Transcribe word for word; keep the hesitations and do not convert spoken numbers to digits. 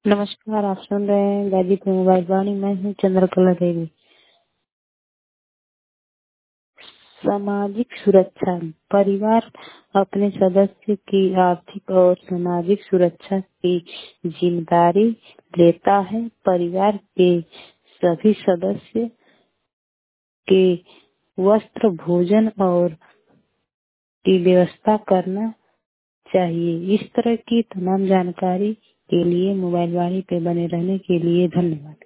नमस्कार, आप सुन रहे हैं गाजीपुर मोबाइल वाणी। मैं हूँ चंद्रकला देवी। सामाजिक सुरक्षा परिवार अपने सदस्य की आर्थिक और सामाजिक सुरक्षा की जिम्मेदारी लेता है। परिवार के सभी सदस्य के वस्त्र, भोजन और की व्यवस्था करना चाहिए। इस तरह की तमाम जानकारी के लिए मोबाइल वाणी पे बने रहने के लिए धन्यवाद।